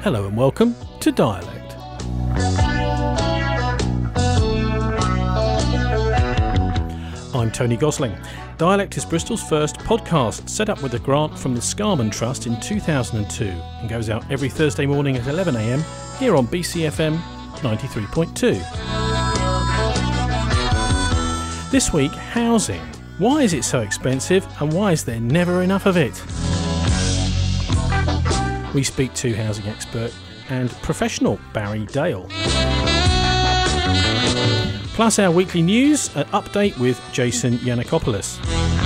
Hello and welcome to Dialect. I'm Tony Gosling. Dialect is Bristol's first podcast, set up with a grant from the Scarman Trust in 2002 and goes out every Thursday morning at 11 a.m. here on BCFM 93.2. This week, housing. Why is it so expensive and why is there never enough of it? We speak to housing expert and professional Barry Dale. Plus our weekly news, an update with Jason Yanakopoulos.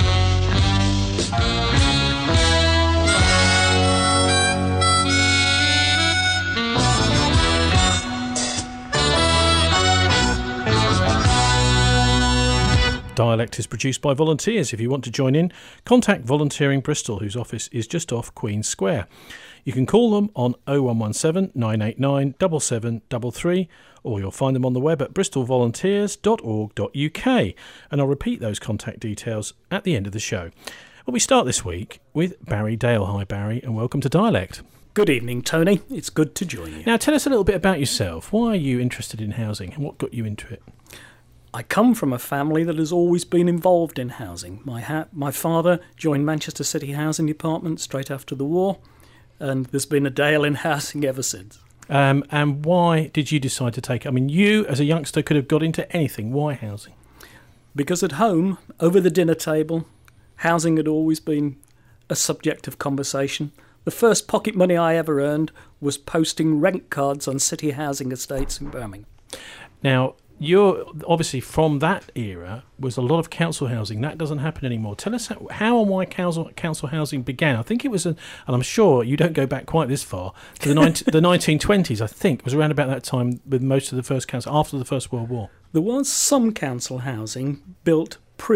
Dialect is produced by volunteers. If you want to join in, contact Volunteering Bristol, whose office is just off Queen's Square. You can call them on 0117 989 7733, or you'll find them on the web at bristolvolunteers.org.uk. And I'll repeat those contact details at the end of the show. Well, we start this week with Barry Dale. Hi, Barry, and welcome to Dialect. Good evening, Tony. It's good to join you. Now, tell us a little bit about yourself. Why are you interested in housing and what got you into it? I come from a family that has always been involved in housing. My father joined Manchester City Housing Department straight after the war, and there's been a Dale in housing ever since. And why did you decide to take it? I mean, you as a youngster could have got into anything. Why housing? Because at home, over the dinner table, housing had always been a subject of conversation. The first pocket money I ever earned was posting rent cards on city housing estates in Birmingham. Now, you're obviously from that era was a lot of council housing. That doesn't happen anymore. Tell us how and why council housing began. I think it was, and I'm sure you don't go back quite this far, to the 1920s, I think. It was around about that time with most of the first council, after the First World War. There was some council housing built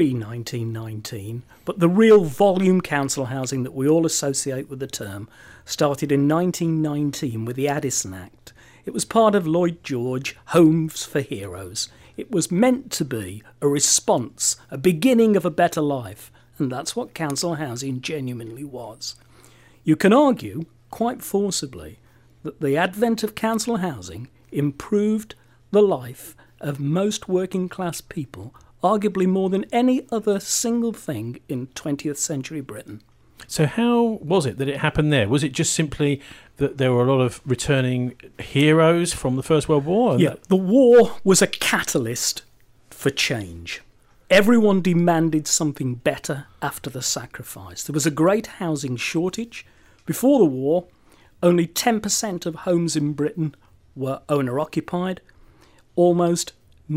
pre-1919, but the real volume council housing that we all associate with the term started in 1919 with the Addison Act. It was part of Lloyd George Homes for Heroes. It was meant to be a response, a beginning of a better life, and that's what council housing genuinely was. You can argue, quite forcibly, that the advent of council housing improved the life of most working class people, arguably more than any other single thing in 20th century Britain. So how was it that it happened there? Was it just simply that there were a lot of returning heroes from the First World War? Yeah, the war was a catalyst for change. Everyone demanded something better after the sacrifice. There was a great housing shortage. Before the war, only 10% of homes in Britain were owner-occupied. Almost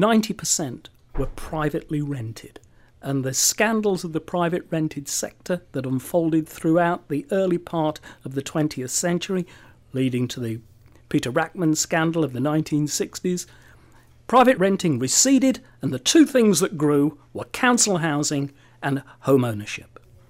90% were privately rented. And the scandals of the private rented sector that unfolded throughout the early part of the 20th century, leading to the Peter Rackman scandal of the 1960s, private renting receded, and the two things that grew were council housing and home ownership.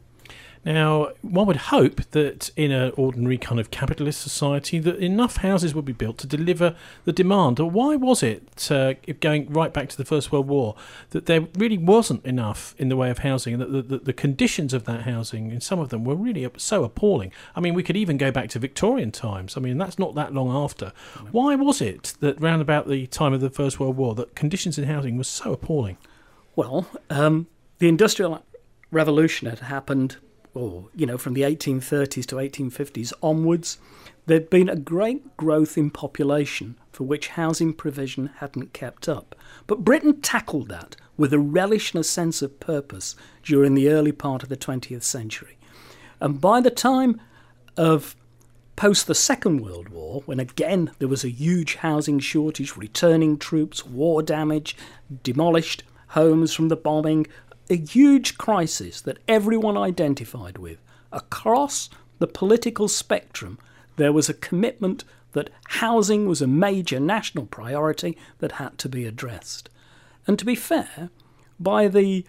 Now, one would hope that in an ordinary kind of capitalist society that enough houses would be built to deliver the demand. Or why was it, going right back to the First World War, that there really wasn't enough in the way of housing, and that the conditions of that housing, in some of them, were really so appalling? I mean, we could even go back to Victorian times. I mean, that's not that long after. Why was it that round about the time of the First World War that conditions in housing were so appalling? Well, the Industrial Revolution had happened from the 1830s to 1850s onwards. There'd been a great growth in population for which housing provision hadn't kept up. But Britain tackled that with a relish and a sense of purpose during the early part of the 20th century. And by the time of post the Second World War, when again there was a huge housing shortage, returning troops, war damage, demolished homes from the bombing, a huge crisis that everyone identified with. Across the political spectrum, there was a commitment that housing was a major national priority that had to be addressed. And to be fair, by the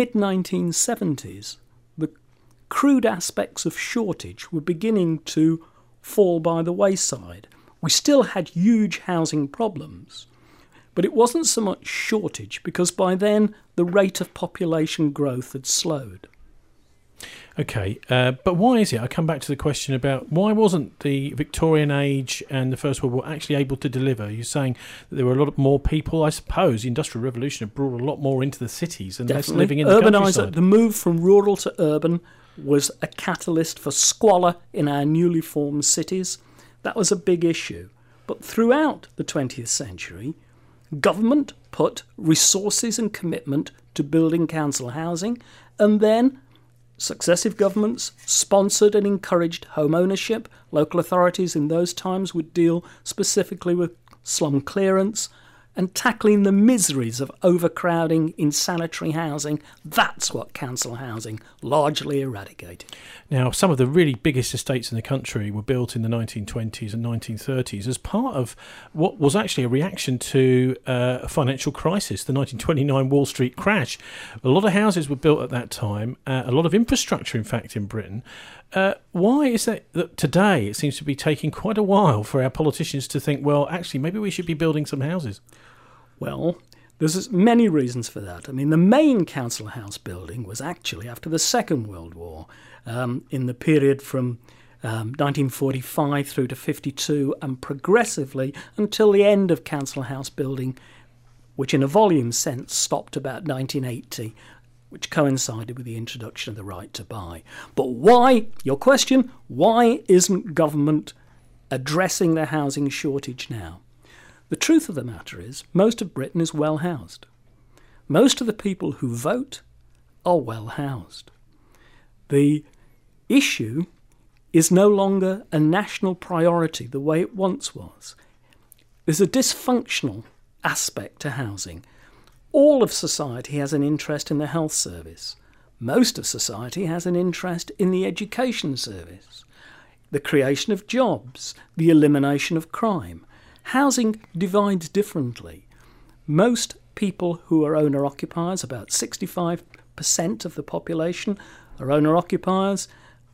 mid-1970s, the crude aspects of shortage were beginning to fall by the wayside. We still had huge housing problems, but it wasn't so much shortage because by then the rate of population growth had slowed. Okay, but why is it? I come back to the question about why wasn't the Victorian age and the First World War actually able to deliver? You're saying that there were a lot more people. I suppose the Industrial Revolution had brought a lot more into the cities and less living in the countryside. The move from rural to urban was a catalyst for squalor in our newly formed cities. That was a big issue. But throughout the 20th century, government put resources and commitment to building council housing, and then successive governments sponsored and encouraged home ownership. Local authorities in those times would deal specifically with slum clearance and tackling the miseries of overcrowding in sanitary housing. That's what council housing largely eradicated. Now, some of the really biggest estates in the country were built in the 1920s and 1930s as part of what was actually a reaction to a financial crisis, the 1929 Wall Street crash. A lot of houses were built at that time, a lot of infrastructure, in fact, in Britain. Why is that today it seems to be taking quite a while for our politicians to think, well, actually, maybe we should be building some houses? Well, there's many reasons for that. I mean, the main council house building was actually after the Second World War, in the period from 1945 through to 52, and progressively until the end of council house building, which in a volume sense stopped about 1980, which coincided with the introduction of the right to buy. But why, your question, why isn't government addressing the housing shortage now? The truth of the matter is, most of Britain is well housed. Most of the people who vote are well housed. The issue is no longer a national priority the way it once was. There's a dysfunctional aspect to housing. All of society has an interest in the health service. Most of society has an interest in the education service, the creation of jobs, the elimination of crime. Housing divides differently. Most people who are owner-occupiers, about 65% of the population are owner-occupiers,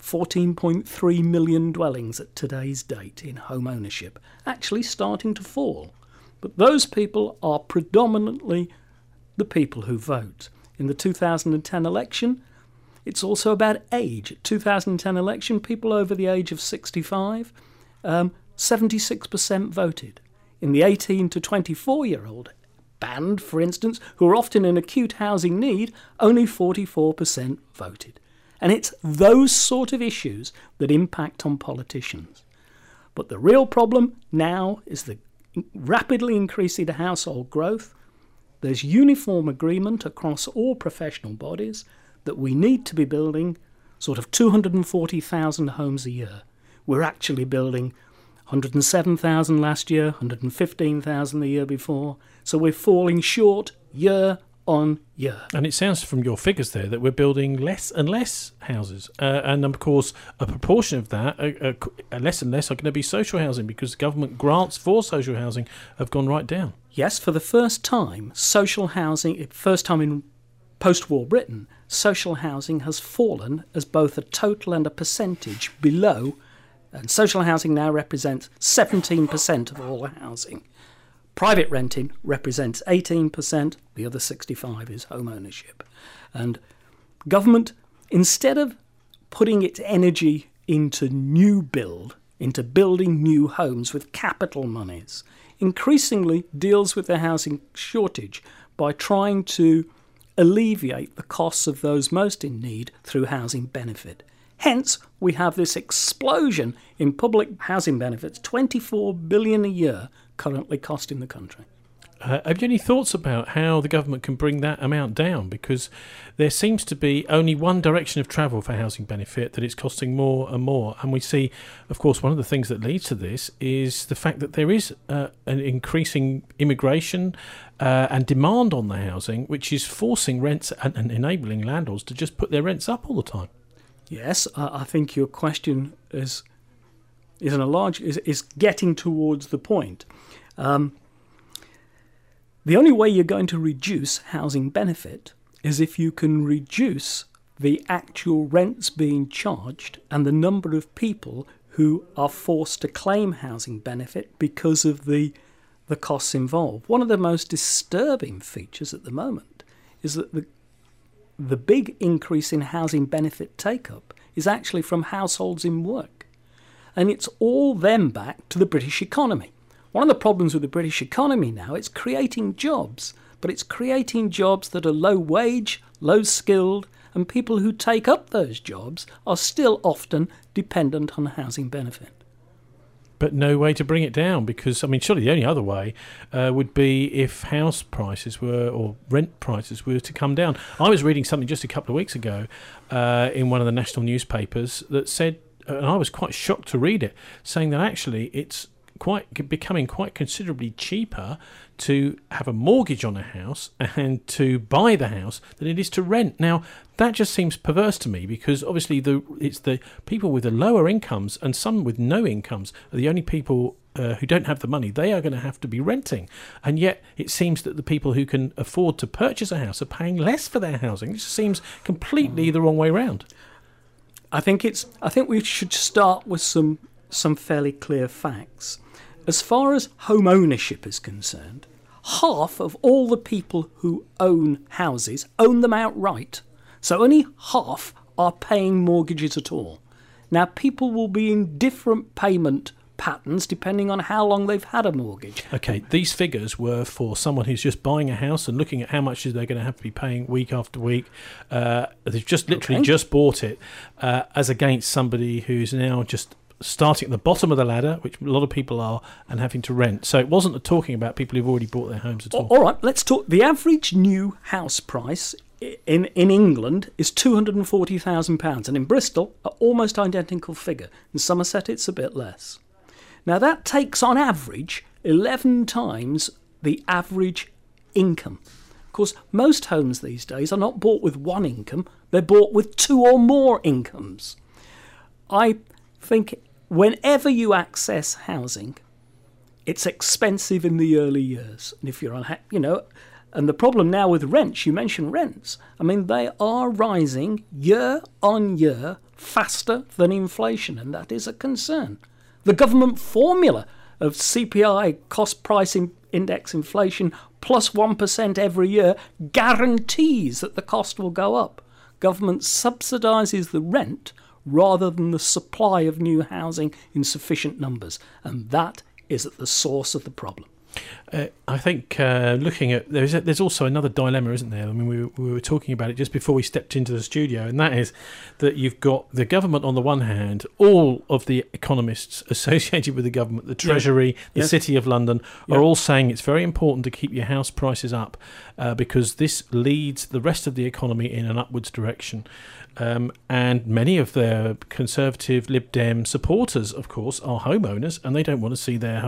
14.3 million dwellings at today's date in home ownership, actually starting to fall. But those people are predominantly the people who vote. In the 2010 election, it's also about age. At 2010 election, people over the age of 65, 76% voted. In the 18 to 24-year-old band, for instance, who are often in acute housing need, only 44% voted. And it's those sort of issues that impact on politicians. But the real problem now is the rapidly increasing household growth. There's uniform agreement across all professional bodies that we need to be building sort of 240,000 homes a year. We're actually building 107,000 last year, 115,000 the year before. So we're falling short year on year. And it sounds from your figures there that we're building less and less houses. And of course, a proportion of that, less and less, are going to be social housing because government grants for social housing have gone right down. Yes, for the first time, social housing, first time in post-war Britain, social housing has fallen as both a total and a percentage below. And social housing now represents 17% of all housing. Private renting represents 18%, the other 65% is home ownership. And government, instead of putting its energy into new build, into building new homes with capital monies, increasingly deals with the housing shortage by trying to alleviate the costs of those most in need through housing benefit. Hence, we have this explosion in public housing benefits, $24 billion a year currently costing the country. Have you any thoughts about how the government can bring that amount down? Because there seems to be only one direction of travel for housing benefit, that it's costing more and more. And we see, of course, one of the things that leads to this is the fact that there is an increasing immigration and demand on the housing, which is forcing rents and enabling landlords to just put their rents up all the time. Yes, I think your question is getting towards the point. The only way you're going to reduce housing benefit is if you can reduce the actual rents being charged and the number of people who are forced to claim housing benefit because of the costs involved. One of the most disturbing features at the moment is that the big increase in housing benefit take-up is actually from households in work. And it's all then back to the British economy. One of the problems with the British economy now, it's creating jobs, but it's creating jobs that are low wage, low skilled, and people who take up those jobs are still often dependent on housing benefit. But no way to bring it down, because, I mean, surely the only other way would be if house prices were, or rent prices were to come down. I was reading something just a couple of weeks ago in one of the national newspapers that said, and I was quite shocked to read it, saying that actually it's becoming quite considerably cheaper to have a mortgage on a house and to buy the house than it is to rent. Now, that just seems perverse to me, because obviously it's the people with the lower incomes and some with no incomes are the only people who don't have the money. They are going to have to be renting. And yet it seems that the people who can afford to purchase a house are paying less for their housing. It just seems completely the wrong way round. I think we should start with some fairly clear facts. As far as home ownership is concerned, half of all the people who own houses own them outright. So only half are paying mortgages at all. Now, people will be in different payment patterns depending on how long they've had a mortgage. Okay, these figures were for someone who's just buying a house and looking at how much they're going to have to be paying week after week. They've just literally just bought it, as against somebody who's now just starting at the bottom of the ladder, which a lot of people are, and having to rent. So it wasn't talking about people who've already bought their homes at all. All right, let's talk. The average new house price in England is £240,000, and in Bristol, an almost identical figure. In Somerset, it's a bit less. Now, that takes, on average, 11 times the average income. Of course, most homes these days are not bought with one income, they're bought with two or more incomes. I think whenever you access housing, it's expensive in the early years. And if you're and the problem now with rents, you mentioned rents. I mean, they are rising year on year faster than inflation, and that is a concern. The government formula of CPI, cost price index inflation, plus 1% every year guarantees that the cost will go up. Government subsidises the rent rather than the supply of new housing in sufficient numbers. And that is at the source of the problem. I think looking at there's also another dilemma, isn't there? I mean, we were talking about it just before we stepped into the studio, and that is that you've got the government on the one hand, all of the economists associated with the government, the Treasury, the City of London, are all saying it's very important to keep your house prices up because this leads the rest of the economy in an upwards direction. And many of their Conservative Lib Dem supporters, of course, are homeowners, and they don't want to see their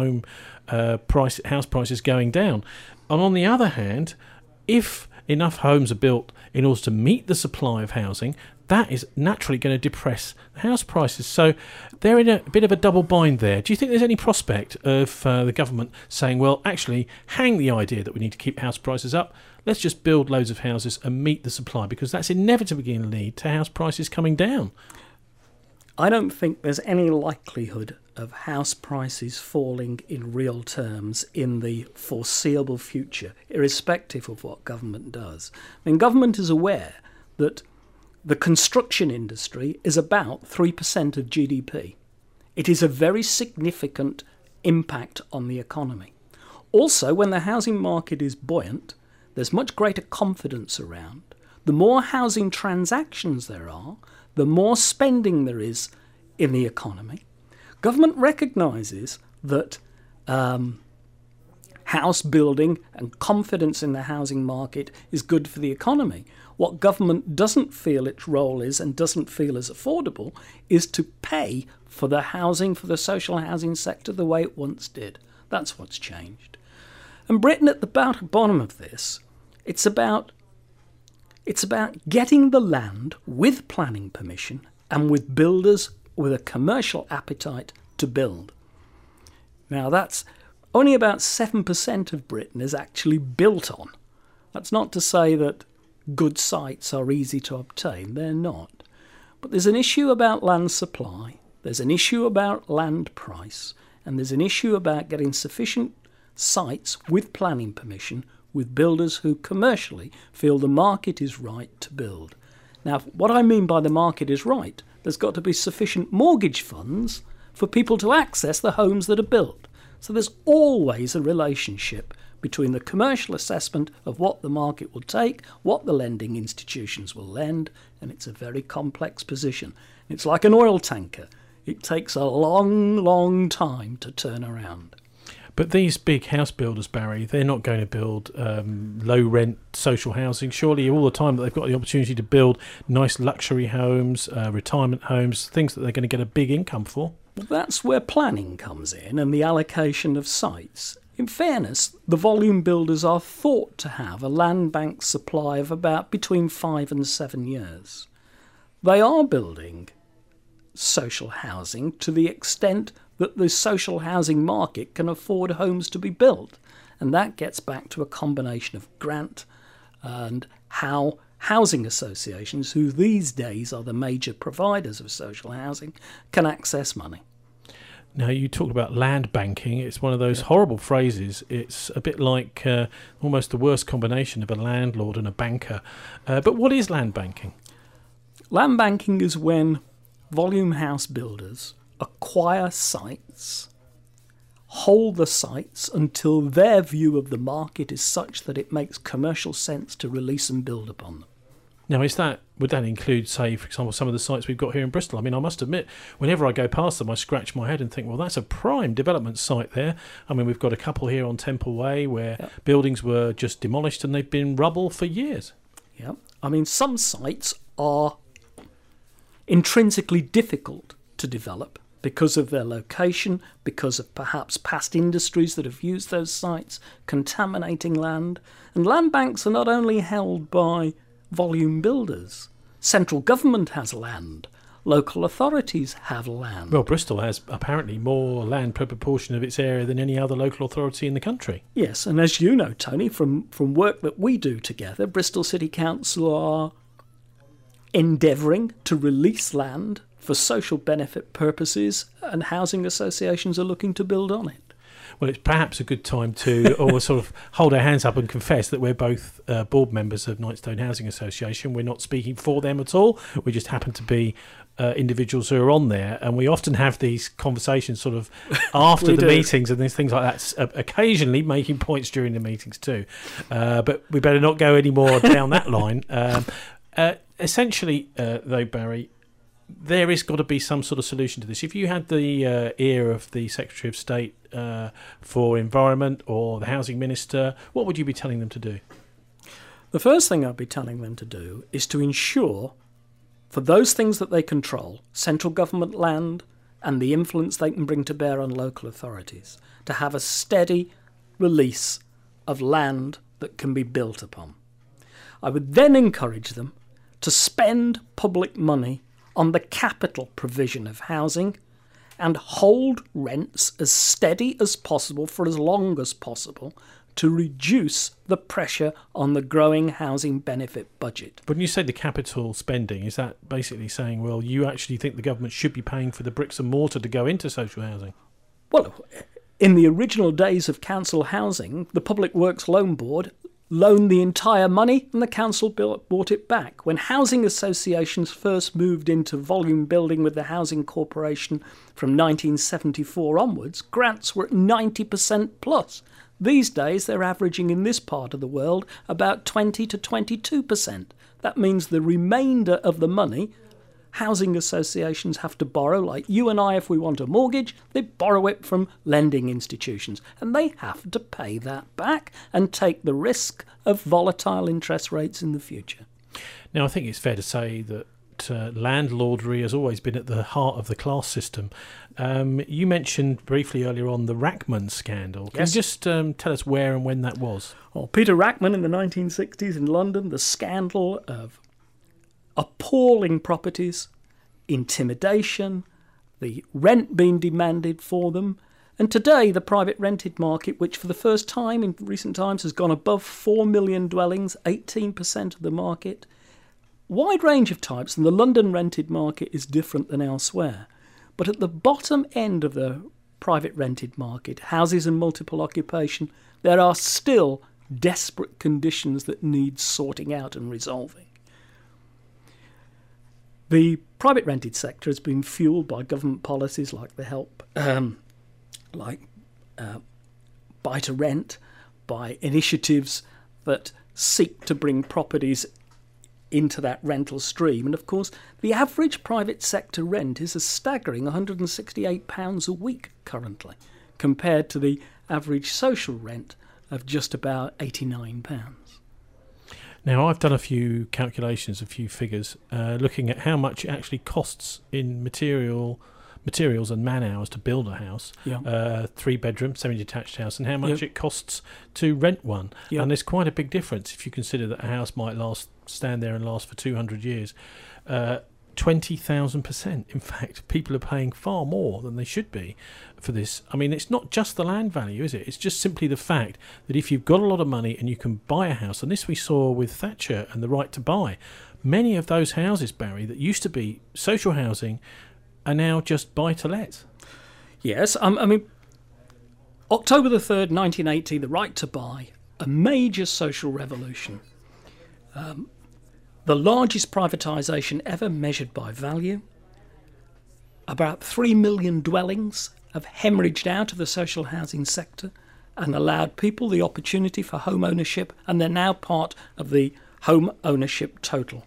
house prices going down. And on the other hand, if enough homes are built in order to meet the supply of housing, that is naturally going to depress house prices. So they're in a bit of a double bind there. Do you think there's any prospect of the government saying, well, actually, hang the idea that we need to keep house prices up, let's just build loads of houses and meet the supply, because that's inevitably going to lead to house prices coming down? I don't think there's any likelihood of house prices falling in real terms in the foreseeable future, irrespective of what government does. I mean, government is aware that the construction industry is about 3% of GDP. It is a very significant impact on the economy. Also, when the housing market is buoyant, there's much greater confidence around. The more housing transactions there are, the more spending there is in the economy. Government recognises that house building and confidence in the housing market is good for the economy. What government doesn't feel its role is and doesn't feel as affordable is to pay for the housing, for the social housing sector the way it once did. That's what's changed. And Britain, at the bottom of this, it's about getting the land with planning permission and with builders with a commercial appetite to build. Now, that's only about 7% of Britain is actually built on. That's not to say that good sites are easy to obtain. They're not. But there's an issue about land supply, there's an issue about land price, and there's an issue about getting sufficient sites with planning permission with builders who commercially feel the market is right to build. Now, what I mean by the market is right, there's got to be sufficient mortgage funds for people to access the homes that are built. So there's always a relationship between the commercial assessment of what the market will take, what the lending institutions will lend, and it's a very complex position. It's like an oil tanker. It takes a long, long time to turn around. But these big house builders, Barry, they're not going to build low-rent social housing. Surely all the time that they've got the opportunity to build nice luxury homes, retirement homes, things that they're going to get a big income for. Well, that's where planning comes in and the allocation of sites. In fairness, the volume builders are thought to have a land bank supply of about between 5 and 7 years. They are building social housing to the extent that the social housing market can afford homes to be built. And that gets back to a combination of grant and how housing associations, who these days are the major providers of social housing, can access money. Now, you talked about land banking. It's one of those horrible phrases. It's a bit like almost the worst combination of a landlord and a banker. But what is land banking? Land banking is when volume house builders acquire sites, hold the sites until their view of the market is such that it makes commercial sense to release and build upon them. Now, would that include, say, for example, some of the sites we've got here in Bristol? I mean, I must admit, whenever I go past them, I scratch my head and think, well, that's a prime development site there. I mean, we've got a couple here on Temple Way where buildings were just demolished and they've been rubble for years. Yeah, I mean, some sites are intrinsically difficult to develop because of their location, because of perhaps past industries that have used those sites, contaminating land. And land banks are not only held by volume builders. Central government has land. Local authorities have land. Well, Bristol has apparently more land per proportion of its area than any other local authority in the country. Yes, and as you know, Tony, from work that we do together, Bristol City Council are endeavouring to release land for social benefit purposes, and housing associations are looking to build on it. Well, it's perhaps a good time to almost sort of hold our hands up and confess that we're both board members of Knightstone Housing Association. We're not speaking for them at all. We just happen to be individuals who are on there, and we often have these conversations sort of after the meetings and these things like that, occasionally making points during the meetings too. But we better not go any more down that line. Essentially, though, Barry, there has got to be some sort of solution to this. If you had the ear of the Secretary of State for Environment or the Housing Minister, what would you be telling them to do? The first thing I'd be telling them to do is to ensure, for those things that they control, central government land and the influence they can bring to bear on local authorities, to have a steady release of land that can be built upon. I would then encourage them to spend public money on the capital provision of housing and hold rents as steady as possible for as long as possible to reduce the pressure on the growing housing benefit budget. When you say the capital spending, is that basically saying, well, you actually think the government should be paying for the bricks and mortar to go into social housing? Well, in the original days of council housing, the Public Works Loan Board loaned the entire money and the council bought it back. When housing associations first moved into volume building with the Housing Corporation from 1974 onwards, grants were at 90% plus. These days they're averaging in this part of the world about 20 to 22%. That means the remainder of the money housing associations have to borrow, like you and I, if we want a mortgage, they borrow it from lending institutions, and they have to pay that back and take the risk of volatile interest rates in the future. Now, I think it's fair to say that landlordry has always been at the heart of the class system. You mentioned briefly earlier on the Rachman scandal. Can you just tell us where and when that was? Well, Peter Rachman in the 1960s in London, the scandal of appalling properties, intimidation, the rent being demanded for them. And today, the private rented market, which for the first time in recent times has gone above 4 million dwellings, 18% of the market. Wide range of types, and the London rented market is different than elsewhere. But at the bottom end of the private rented market, houses and multiple occupation, there are still desperate conditions that need sorting out and resolving. The private rented sector has been fueled by government policies like the help, buy to rent, by initiatives that seek to bring properties into that rental stream. And of course, the average private sector rent is a staggering £168 a week currently, compared to the average social rent of just about £89. Now, I've done a few calculations, a few figures, looking at how much it actually costs in materials and man-hours to build a house, 3-bedroom, semi-detached house, and how much it costs to rent one. And there's quite a big difference if you consider that a house might stand there and last for 200 years. 20,000%. In fact, people are paying far more than they should be for this. I mean, it's not just the land value, is it? It's just simply the fact that if you've got a lot of money and you can buy a house, and this we saw with Thatcher and the right to buy, many of those houses, Barry, that used to be social housing are now just buy-to-let. Yes, I mean, October the 3rd, 1980, the right to buy, a major social revolution. The largest privatisation ever measured by value. About 3 million dwellings have hemorrhaged out of the social housing sector and allowed people the opportunity for home ownership, and they're now part of the home ownership total.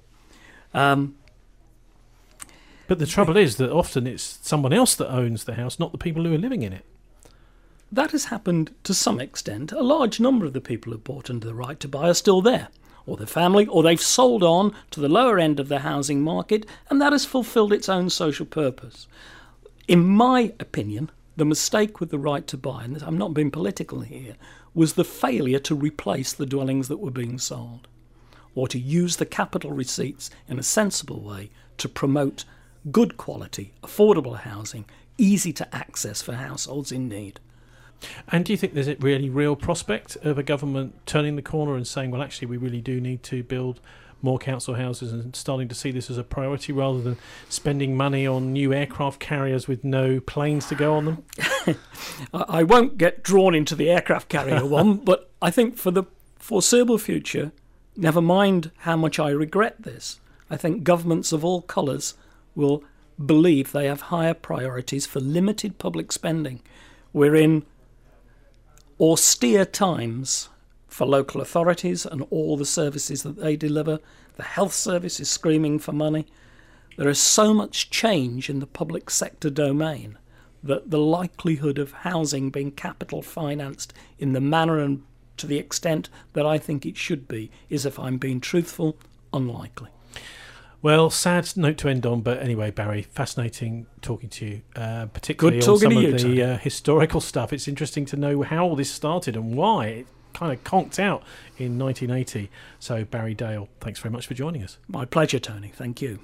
But the trouble is that often it's someone else that owns the house, not the people who are living in it. That has happened to some extent. A large number of the people who bought under the right to buy are still there, or their family, or they've sold on to the lower end of the housing market, and that has fulfilled its own social purpose. In my opinion, the mistake with the right to buy, and I'm not being political here, was the failure to replace the dwellings that were being sold, or to use the capital receipts in a sensible way to promote good quality, affordable housing, easy to access for households in need. And do you think there's a really real prospect of a government turning the corner and saying, well, actually, we really do need to build more council houses, and starting to see this as a priority rather than spending money on new aircraft carriers with no planes to go on them? I won't get drawn into the aircraft carrier one, but I think for the foreseeable future, never mind how much I regret this, I think governments of all colours will believe they have higher priorities for limited public spending. We're in austere times for local authorities and all the services that they deliver. The health service is screaming for money. There is so much change in the public sector domain that the likelihood of housing being capital financed in the manner and to the extent that I think it should be is, if I'm being truthful, unlikely. Well, sad note to end on, but anyway, Barry, fascinating talking to you, particularly on some of the historical stuff. It's interesting to know how all this started and why it kind of conked out in 1980. So, Barry Dale, thanks very much for joining us. My pleasure, Tony. Thank you.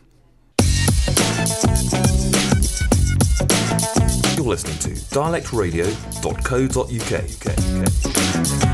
You're listening to dialectradio.co.uk.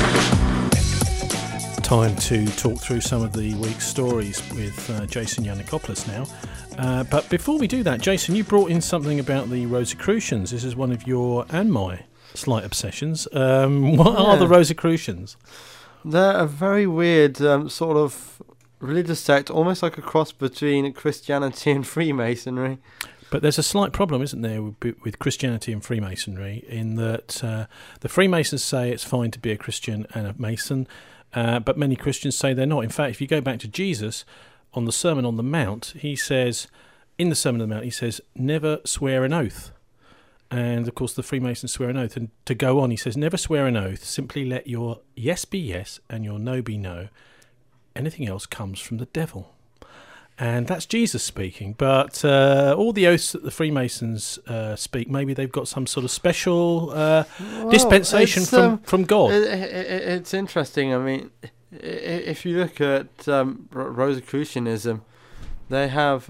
Time to talk through some of the week's stories with Jason Yiannakopoulos now. But before we do that, Jason, you brought in something about the Rosicrucians. This is one of your and my slight obsessions. What are the Rosicrucians? They're a very weird sort of religious sect, almost like a cross between Christianity and Freemasonry. But there's a slight problem, isn't there, with Christianity and Freemasonry, in that the Freemasons say it's fine to be a Christian and a Mason, but many Christians say they're not. In fact, if you go back to Jesus, on the Sermon on the Mount, he says, in the Sermon on the Mount, he says, never swear an oath. And, of course, the Freemasons swear an oath. And to go on, he says, never swear an oath. Simply let your yes be yes and your no be no. Anything else comes from the devil. And that's Jesus speaking. But all the oaths that the Freemasons speak, maybe they've got some sort of special dispensation from God. It's interesting. I mean, if you look at Rosicrucianism, they have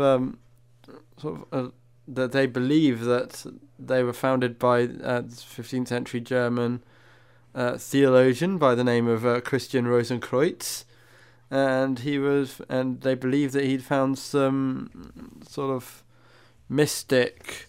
that they believe that they were founded by a 15th century German theologian by the name of Christian Rosenkreuz. And they believe that he'd found some sort of mystic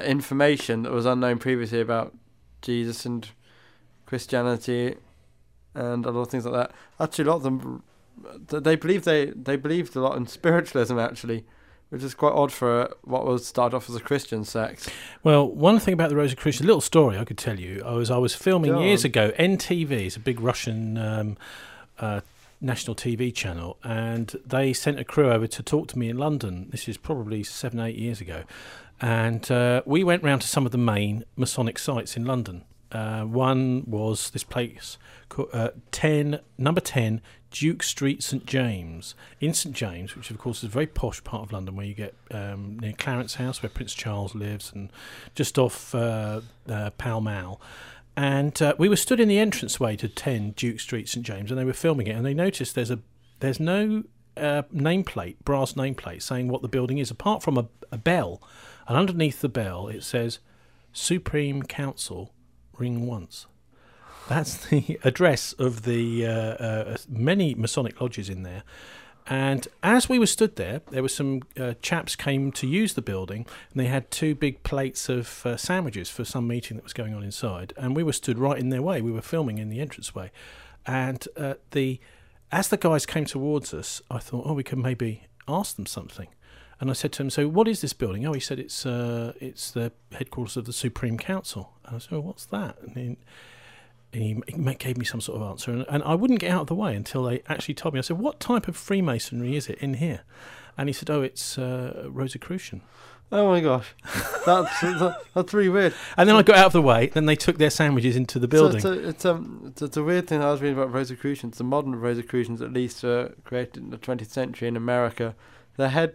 information that was unknown previously about Jesus and Christianity, and a lot of things like that. Actually, a lot of them, they believed a lot in spiritualism, actually, which is quite odd for what was started off as a Christian sect. Well, one thing about the Rosicrucians, a little story I could tell you. I was filming years ago. NTV is a big Russian national TV channel, and they sent a crew over to talk to me in London. This is probably 7-8 years ago, and we went round to some of the main Masonic sites in London. One was this place called number 10 Duke Street, St James, in St James, which of course is a very posh part of London, where you get near Clarence House, where Prince Charles lives, and just off Pall Mall. And we were stood in the entranceway to 10 Duke Street, St James, and they were filming it, and they noticed there's no nameplate, brass nameplate, saying what the building is, apart from a bell, and underneath the bell it says Supreme Council, ring once. That's the address of the many Masonic lodges in there. And as we were stood there were some chaps came to use the building, and they had 2 big plates of sandwiches for some meeting that was going on inside. And we were stood right in their way. We were filming in the entranceway. And as the guys came towards us, I thought, we can maybe ask them something. And I said to him, so what is this building? Oh, he said, it's the headquarters of the Supreme Council. And I said, well, what's that? And he gave me some sort of answer, and I wouldn't get out of the way until they actually told me. I said, what type of Freemasonry is it in here? And he said, it's Rosicrucian. Oh my gosh, that's really weird. And then I got out of the way, then they took their sandwiches into the building. So it's a weird thing I was reading about Rosicrucians. The modern Rosicrucians, at least, created in the 20th century in America. There's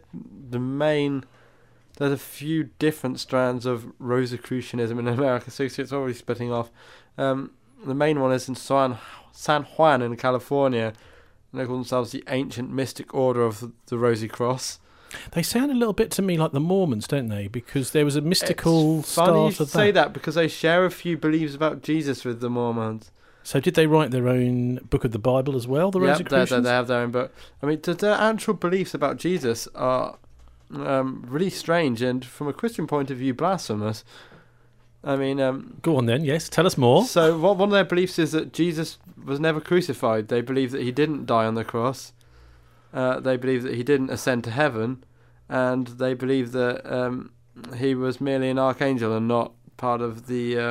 a few different strands of Rosicrucianism in America, so it's already splitting off. The main one is in San Juan in California, and they call themselves the Ancient Mystic Order of the Rosy Cross. They sound a little bit to me like the Mormons, don't they? Because there was a mystical it's funny you start of say that, because they share a few beliefs about Jesus with the Mormons. So did they write their own book of the Bible as well, the Rosicrucians? They have their own book. I mean, their actual beliefs about Jesus are really strange, and from a Christian point of view, blasphemous. I mean, go on then. Yes, tell us more. So, one of their beliefs is that Jesus was never crucified. They believe that he didn't die on the cross. They believe that he didn't ascend to heaven, and they believe that he was merely an archangel and not part of the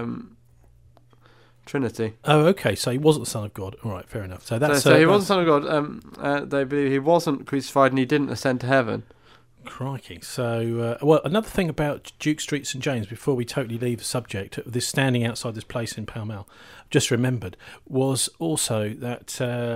Trinity. Oh, okay. So he wasn't the Son of God. All right, fair enough. So that's so he wasn't the Son of God. They believe he wasn't crucified and he didn't ascend to heaven. Crikey. So, well, another thing about Duke Street, St James, before we totally leave the subject, this standing outside this place in Pall Mall, just remembered, was also that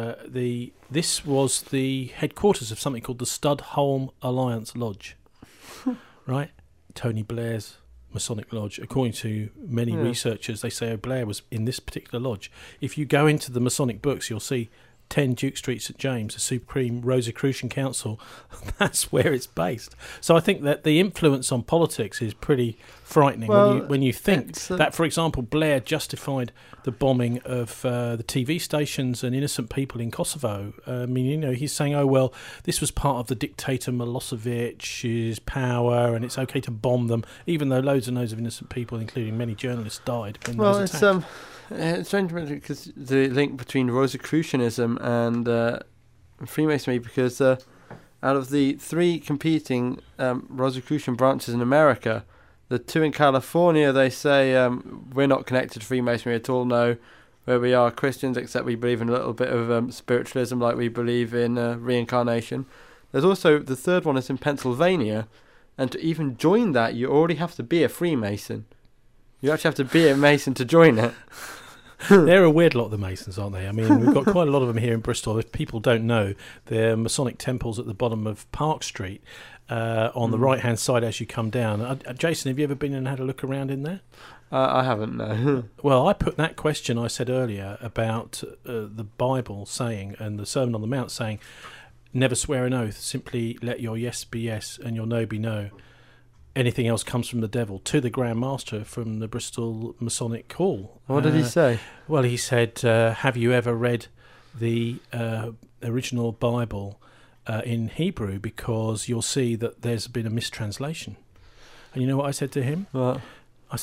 this was the headquarters of something called the Studholme Alliance Lodge, right? Tony Blair's Masonic Lodge. According to many researchers, they say Blair was in this particular lodge. If you go into the Masonic books, you'll see 10 Duke Street, St James, the Supreme Rosicrucian Council. That's where it's based. So I think that the influence on politics is pretty frightening when you think that, for example, Blair justified the bombing of the TV stations and innocent people in Kosovo. I mean, he's saying, oh, well, this was part of the dictator Milosevic's power and it's okay to bomb them, even though loads and loads of innocent people, including many journalists, died when those attacks. It's strange because the link between Rosicrucianism and Freemasonry, because out of the 3 competing Rosicrucian branches in America, the 2 in California, they say we're not connected to Freemasonry at all, no, where we are Christians, except we believe in a little bit of spiritualism, like we believe in reincarnation. There's also, the 3rd one is in Pennsylvania, and to even join that, you already have to be a Freemason. You actually have to be a Mason to join it. They're a weird lot, the Masons, aren't they? I mean, we've got quite a lot of them here in Bristol. If people don't know, they're Masonic temples at the bottom of Park Street, on the right-hand side as you come down. Jason, have you ever been and had a look around in there? I haven't, no. Well, I put that question I said earlier about the Bible saying, and the Sermon on the Mount saying, never swear an oath, simply let your yes be yes and your no be no. Anything else comes from the devil, to the Grand Master from the Bristol Masonic Hall. What did he say? Well, he said, have you ever read the original Bible in Hebrew? Because you'll see that there's been a mistranslation. And you know what I said to him? What? I said,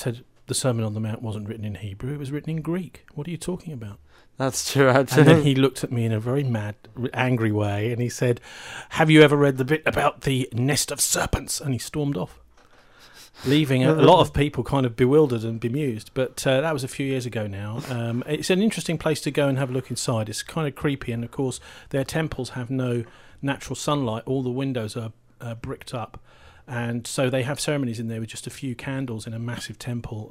the Sermon on the Mount wasn't written in Hebrew, it was written in Greek. What are you talking about? That's true, And then actually. he looked at me in a very mad, angry way, and he said, "Have you ever read the bit about the nest of serpents?" And he stormed off, leaving a lot of people kind of bewildered and bemused. But that was a few years ago now. It's an interesting place to go and have a look inside. It's kind of creepy, and of course their temples have no natural sunlight. All the windows are bricked up, and so they have ceremonies in there with just a few candles in a massive temple,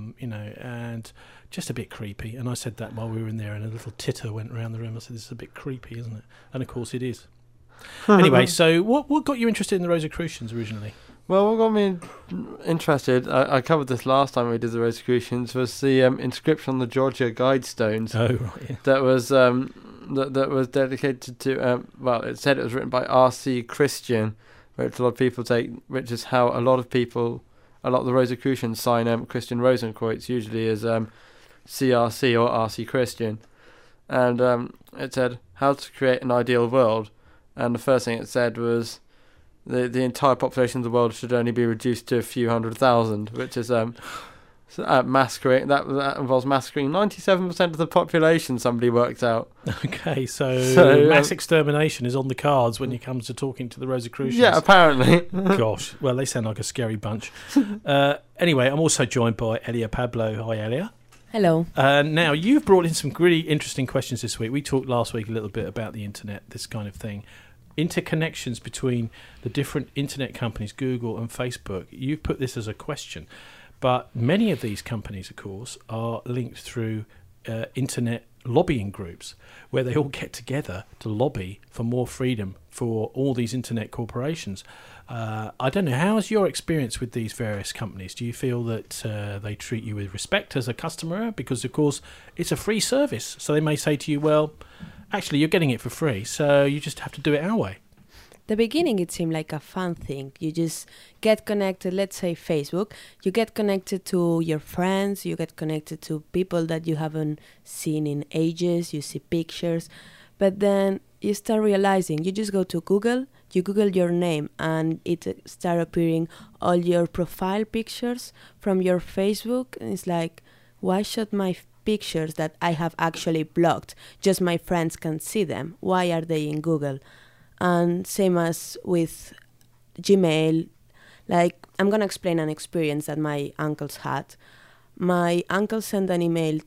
and just a bit creepy. And I said that while we were in there, and a little titter went around the room. I said, "This is a bit creepy, isn't it?" And of course it is. Anyway, so what got you interested in the Rosicrucians originally? Well, what got me interested, I covered this last time we did the Rosicrucians, was the inscription on the Georgia Guidestones Oh, right. Yeah. that was that was dedicated to, it said it was written by R.C. Christian, which a lot of people take, which is how a lot of the Rosicrucians sign Christian Rosenkreuz, usually as CRC or R.C. Christian. And it said how to create an ideal world, and the first thing it said was the entire population of the world should only be reduced to a few 100,000, which is massacring. That involves massacring 97% of the population. Somebody worked out. Okay, so So, mass extermination is on the cards when it comes to talking to the Rosicrucians. Yeah, apparently. Gosh, well, they sound like a scary bunch. Anyway, I'm also joined by Elia Pablo. Hi, Elia. Hello. Now, you've brought in some really interesting questions this week. We talked last week a little bit about the internet, this kind of thing. Interconnections between the different internet companies, Google and Facebook. You've put this as a question. But many of these companies, of course, are linked through internet lobbying groups where they all get together to lobby for more freedom for all these internet corporations. I don't know, how's your experience with these various companies? Do you feel that they treat you with respect as a customer? Because, of course, it's a free service. So they may say to you, well, actually, you're getting it for free, so you just have to do it our way. The beginning, it seemed like a fun thing. You just get connected, let's say Facebook, you get connected to your friends, you get connected to people that you haven't seen in ages, you see pictures, but then you start realizing, you just go to Google, you Google your name, and it start appearing all your profile pictures from your Facebook, and it's like, why should my pictures that I have actually blocked, just my friends can see them? Why are they in Google? And same as with Gmail, like I'm going to explain an experience that my uncles had. My uncle sent an email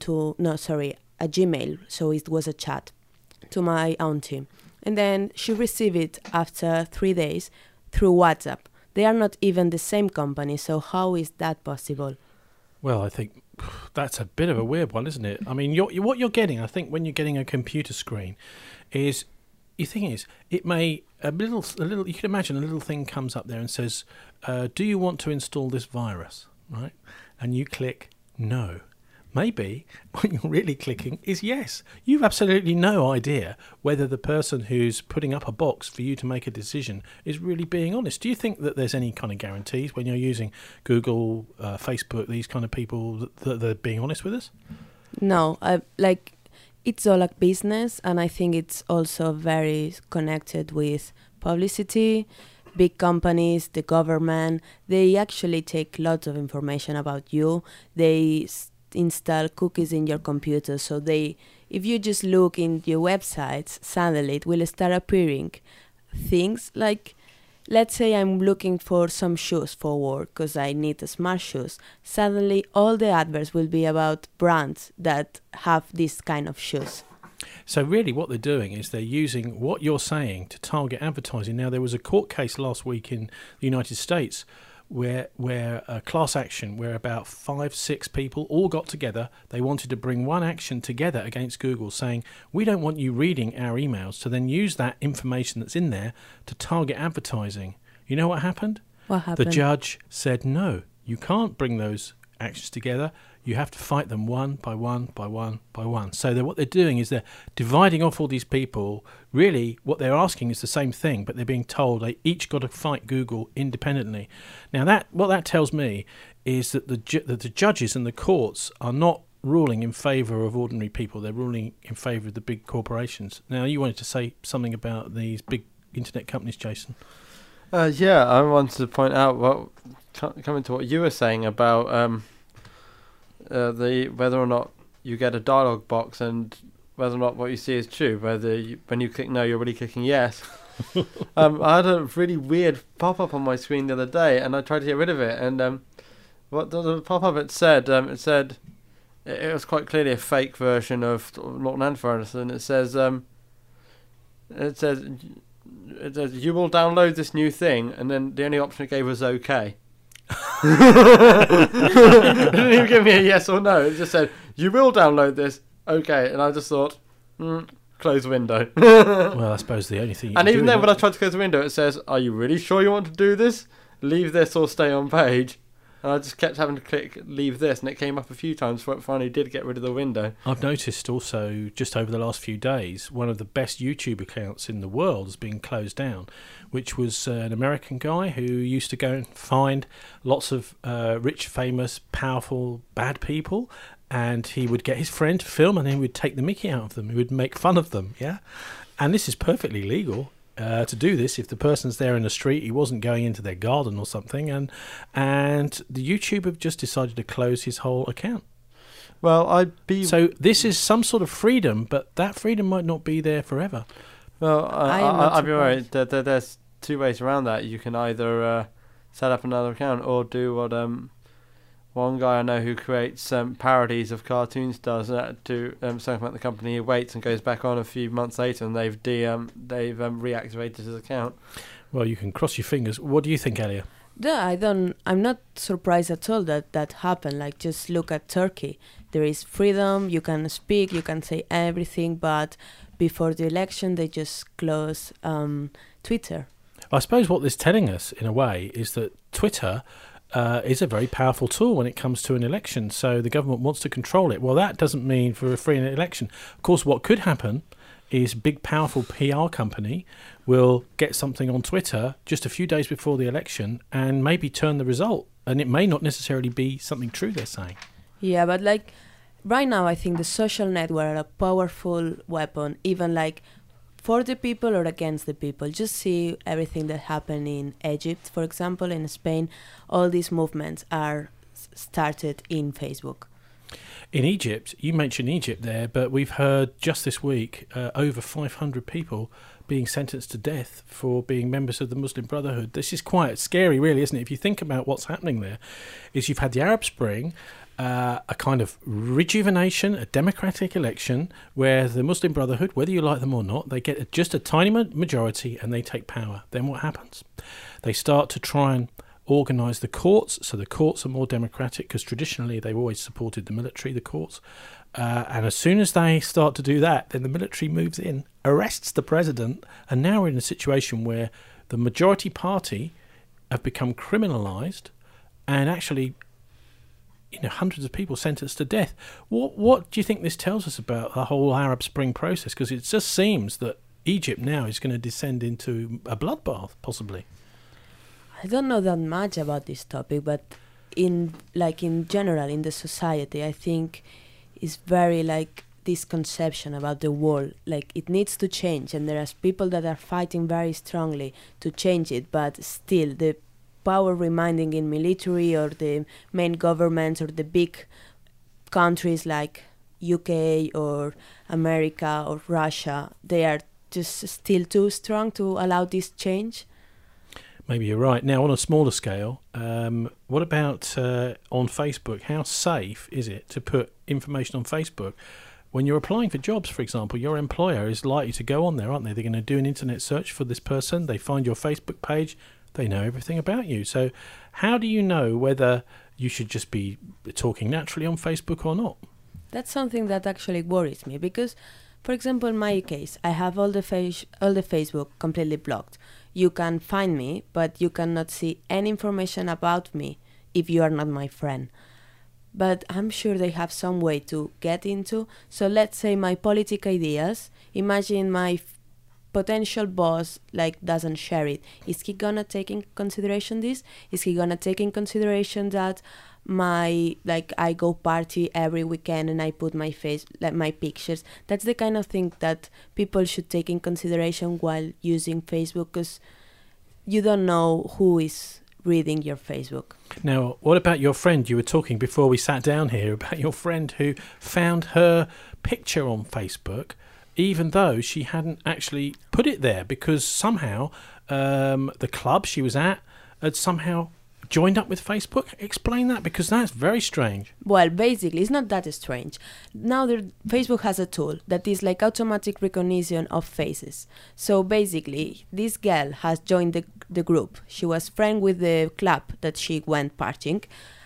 a Gmail, so it was a chat, to my auntie. And then she received it after 3 days through WhatsApp. They are not even the same company, so how is that possible? Well, I think that's a bit of a weird one, isn't it? I mean, what you're getting, I think, when you're getting a computer screen is... The thing is, it may a little. You can imagine a little thing comes up there and says, "Do you want to install this virus?" Right, and you click no. Maybe what you're really clicking is yes. You've absolutely no idea whether the person who's putting up a box for you to make a decision is really being honest. Do you think that there's any kind of guarantees when you're using Google, Facebook, these kind of people that they're being honest with us? No, it's all like business, and I think it's also very connected with publicity. Big companies, the government, they actually take lots of information about you. They install cookies in your computer, so if you just look in your websites, suddenly it will start appearing things like, let's say I'm looking for some shoes for work because I need smart shoes. Suddenly all the adverts will be about brands that have this kind of shoes. So really what they're doing is they're using what you're saying to target advertising. Now, there was a court case last week in the United States where a class action where about 5-6 people all got together. They wanted to bring one action together against Google saying, we don't want you reading our emails, to then use that information that's in there to target advertising. You know what happened? What happened? The judge said, no, you can't bring those actions together. You have to fight them one by one by one by one. So what they're doing is they're dividing off all these people. Really, what they're asking is the same thing, but they're being told they each got to fight Google independently. Now, what that tells me is that the judges and the courts are not ruling in favour of ordinary people. They're ruling in favour of the big corporations. Now, you wanted to say something about these big internet companies, Jason. Yeah, I wanted to point out, coming to what you were saying about whether or not you get a dialogue box and whether or not what you see is true. When you click no, you're really clicking yes. I had a really weird pop-up on my screen the other day, and I tried to get rid of it. And what the pop-up it said it was quite clearly a fake version of Norton Antivirus, and it says you will download this new thing, and then the only option it gave was OK. It didn't even give me a yes or no. It just said you will download this, OK, and I just thought, close window. Well, I suppose the only thing you and can even do then, is when I tried to close the window, it says, "Are you really sure you want to do this? Leave this or stay on page." And I just kept having to click leave this, and it came up a few times before it finally did get rid of the window. I've noticed also, just over the last few days, one of the best YouTube accounts in the world has been closed down, which was an American guy who used to go and find lots of rich, famous, powerful, bad people, and he would get his friend to film, and he would take the mickey out of them. He would make fun of them, yeah? And this is perfectly legal. To do this, if the person's there in the street, he wasn't going into their garden or something, and the YouTube have just decided to close his whole account. Well, so this is some sort of freedom, but that freedom might not be there forever. Well, I'd be right. There's two ways around that. You can either set up another account or do what one guy I know who creates parodies of cartoons does to something like the company. He waits and goes back on a few months later, and they've reactivated his account. Well, you can cross your fingers. What do you think, Elia? Yeah, I'm not surprised at all that happened. Like, just look at Turkey. There is freedom. You can speak. You can say everything. But before the election, they just close Twitter. I suppose what this is telling us, in a way, is that Twitter is a very powerful tool when it comes to an election. So the government wants to control it. Well, that doesn't mean for a free election. Of course, what could happen is a big, powerful PR company will get something on Twitter just a few days before the election and maybe turn the result. And it may not necessarily be something true, they're saying. Yeah, but like right now, I think the social network are a powerful weapon, even like for the people or against the people. Just see everything that happened in Egypt, for example, in Spain. All these movements are started in Facebook. In Egypt, you mentioned Egypt there, but we've heard just this week over 500 people being sentenced to death for being members of the Muslim Brotherhood. This is quite scary, really, isn't it? If you think about what's happening there, is you've had the Arab Spring, a kind of rejuvenation, a democratic election where the Muslim Brotherhood, whether you like them or not, they get just a tiny majority and they take power. Then what happens? They start to try and organise the courts, so the courts are more democratic, because traditionally they've always supported the military, the courts. And as soon as they start to do that, then the military moves in, arrests the president, and now we're in a situation where the majority party have become criminalised and actually hundreds of people sentenced to death. What do you think this tells us about the whole Arab Spring process? Because it just seems that Egypt now is going to descend into a bloodbath, possibly. I don't know that much about this topic, but in general in the society, I think it's very this conception about the world, it needs to change, and there are people that are fighting very strongly to change it, but still the power remaining in military or the main governments or the big countries like UK or America or Russia, they are just still too strong to allow this change. Maybe you're right. Now, on a smaller scale, what about on Facebook? How safe is it to put information on Facebook? When you're applying for jobs, for example, your employer is likely to go on there, aren't they? They're going to do an internet search for this person. They find your Facebook page. They know everything about you. So how do you know whether you should just be talking naturally on Facebook or not? That's something that actually worries me because, for example, in my case, I have all the Facebook completely blocked. You can find me, but you cannot see any information about me if you are not my friend. But I'm sure they have some way to get into. So let's say my political ideas, imagine my potential boss doesn't share it. Is he gonna take in consideration this? Is he gonna take in consideration that my I go party every weekend and I put my face my pictures? That's the kind of thing that people should take in consideration while using Facebook, because you don't know who is reading your Facebook. Now, what about your friend? You were talking before we sat down here about your friend who found her picture on Facebook, even though she hadn't actually put it there, because somehow the club she was at had somehow joined up with Facebook. Explain that, because that's very strange. Well, basically, it's not that strange. Now, Facebook has a tool that is like automatic recognition of faces. So basically, this girl has joined the group. She was friend with the club that she went partying,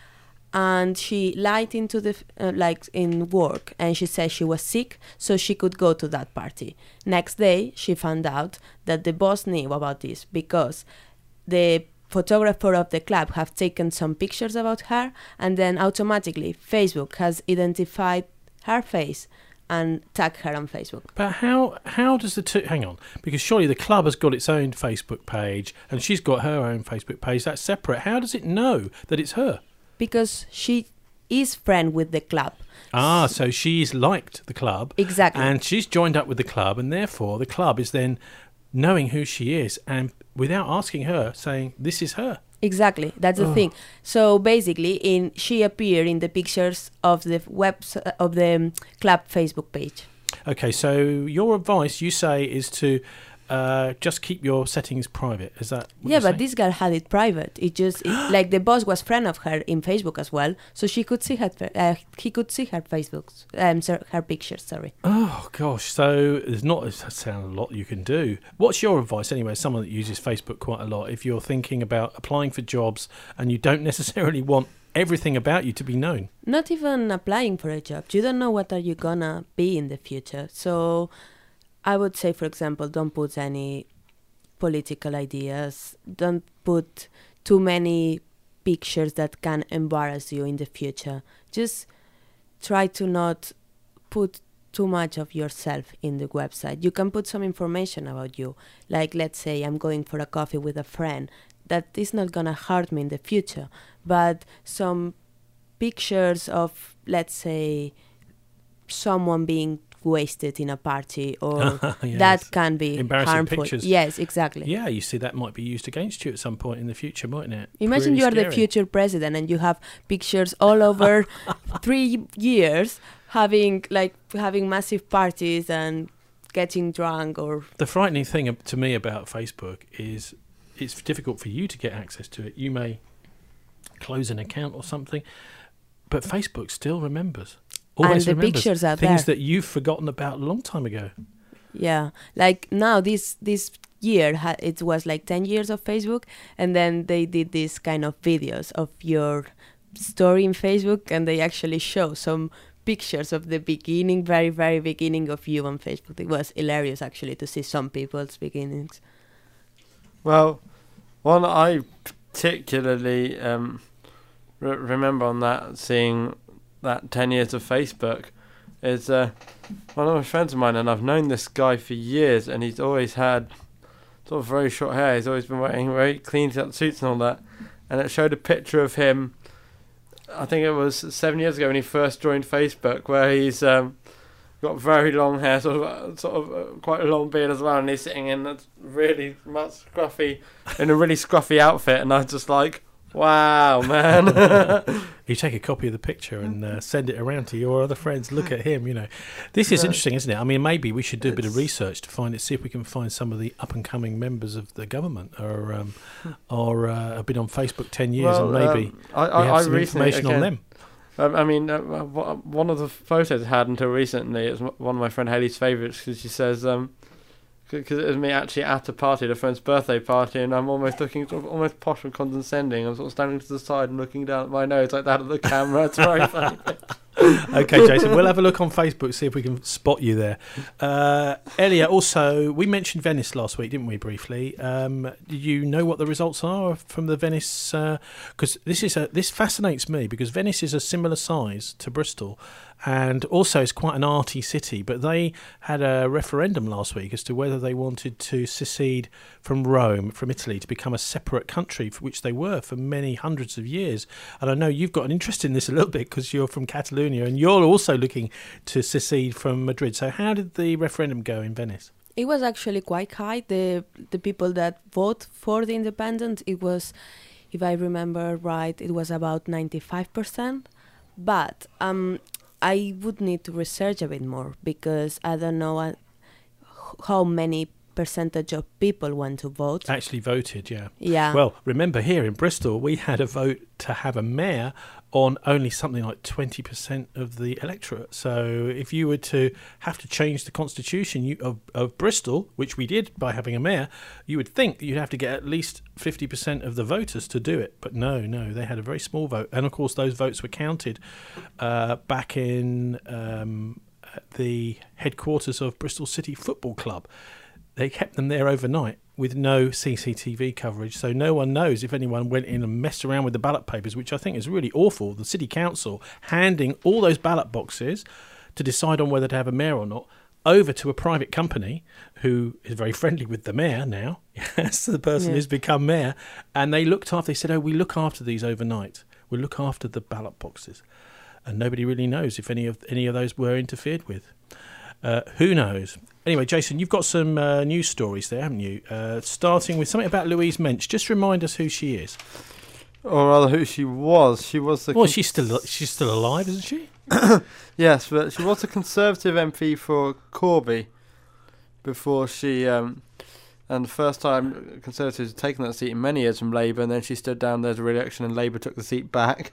and she lied into the like in work, and she said she was sick, so she could go to that party. Next day, she found out that the boss knew about this, because the photographer of the club have taken some pictures about her, and then automatically Facebook has identified her face and tagged her on Facebook. But how does the two... Hang on, because surely the club has got its own Facebook page and she's got her own Facebook page. That's separate. How does it know that it's her? Because she is friend with the club. Ah, so she's liked the club. Exactly. And she's joined up with the club, and therefore the club is then knowing who she is, and without asking her, saying, this is her. Exactly, that's the thing. So basically, she appeared in the pictures of the of the club Facebook page. Okay, so your advice, you say, is to just keep your settings private. Is that what Yeah, you're but saying? this girl had it private. Like the boss was friend of her in Facebook as well, so she could see her. He could see her Facebook's her pictures. Sorry. Oh gosh, so there's not. That sounds a lot you can do. What's your advice anyway? As someone that uses Facebook quite a lot, if you're thinking about applying for jobs and you don't necessarily want everything about you to be known. Not even applying for a job. You don't know what are you gonna be in the future. So I would say, for example, don't put any political ideas. Don't put too many pictures that can embarrass you in the future. Just try to not put too much of yourself in the website. You can put some information about you. Like, let's say I'm going for a coffee with a friend. That is not going to hurt me in the future. But some pictures of, let's say, someone being wasted in a party, or Yes. that can be Embarrassing harmful. pictures. Yes, exactly. Yeah, you see, that might be used against you at some point in the future, mightn't it? Imagine Really you are the scary. future president and you have pictures all over 3 years having massive parties and getting drunk. Or The frightening thing to me about Facebook is it's difficult for you to get access to it. You may close an account or something, but Facebook still remembers. Always and the remembers pictures are things there. that you've forgotten about a long time ago. Yeah, like now this year it was like 10 years of Facebook, and then they did this kind of videos of your story in Facebook, and they actually show some pictures of the beginning, very, very beginning of you on Facebook. It was hilarious actually to see some people's beginnings. Well, one I particularly remember on that, seeing that 10 years of Facebook, is one of my friends of mine, and I've known this guy for years, and he's always had sort of very short hair. He's always been wearing very clean suits and all that, and it showed a picture of him, I think it was 7 years ago when he first joined Facebook, where he's got very long hair, sort of quite a long beard as well, and he's sitting in a really scruffy outfit, and I was just like, wow, man. You take a copy of the picture and send it around to your other friends. Look at him, you know. This is interesting, isn't it? I mean, maybe we should do a bit of research to see if we can find some of the up-and-coming members of the government or have been on Facebook 10 years, and maybe we have some information on them. I mean, one of the photos I had until recently is one of my friend Haley's favourites, because she says, because it was me actually at a party, at a friend's birthday party, and I'm almost looking sort of almost posh and condescending. I'm sort of standing to the side and looking down at my nose like that at the camera. It's very funny. Okay, Jason, we'll have a look on Facebook, see if we can spot you there. Elia, also, we mentioned Venice last week, didn't we, briefly? Do you know what the results are from the Venice? Because this fascinates me, because Venice is a similar size to Bristol, and also it's quite an arty city, but they had a referendum last week as to whether they wanted to secede from Rome, from Italy, to become a separate country, for which they were for many hundreds of years. And I know you've got an interest in this a little bit because you're from Catalonia and you're also looking to secede from Madrid. So how did the referendum go in Venice? It was actually quite high. The people that vote for the independence, it was if I remember right, it was about 95%. But I would need to research a bit more because I don't know how many percentage of people want to vote. Actually voted, yeah. Yeah. Well, remember here in Bristol, we had a vote to have a mayor on only something like 20% of the electorate. So if you were to have to change the constitution of Bristol, which we did by having a mayor, you would think that you'd have to get at least 50% of the voters to do it. But no, they had a very small vote. And of course, those votes were counted back in the headquarters of Bristol City Football Club. They kept them there overnight with no CCTV coverage, so no one knows if anyone went in and messed around with the ballot papers, which I think is really awful. The City Council handing all those ballot boxes to decide on whether to have a mayor or not over to a private company who is very friendly with the mayor now. Yes, the person who's become mayor. And they said, we look after these overnight. We look after the ballot boxes. And nobody really knows if any of those were interfered with. Who knows? Anyway, Jason, you've got some news stories there, haven't you? Starting with something about Louise Mensch. Just remind us who she is. Or rather, who she was. She was the. Well, she's still alive, isn't she? Yes, but she was a Conservative MP for Corby before she. And the first time Conservatives had taken that seat in many years from Labour, and then she stood down there as a re-election, and Labour took the seat back.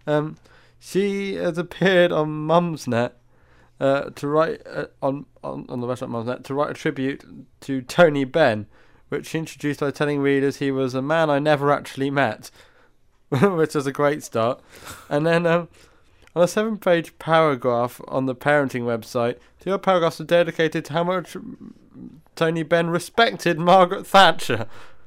She has appeared on Mumsnet. To write on the website Mumsnet to write a tribute to Tony Benn, which she introduced by telling readers he was a man I never actually met, which is a great start. And then on a 7-page paragraph on the parenting website, the other paragraphs are dedicated to how much Tony Benn respected Margaret Thatcher.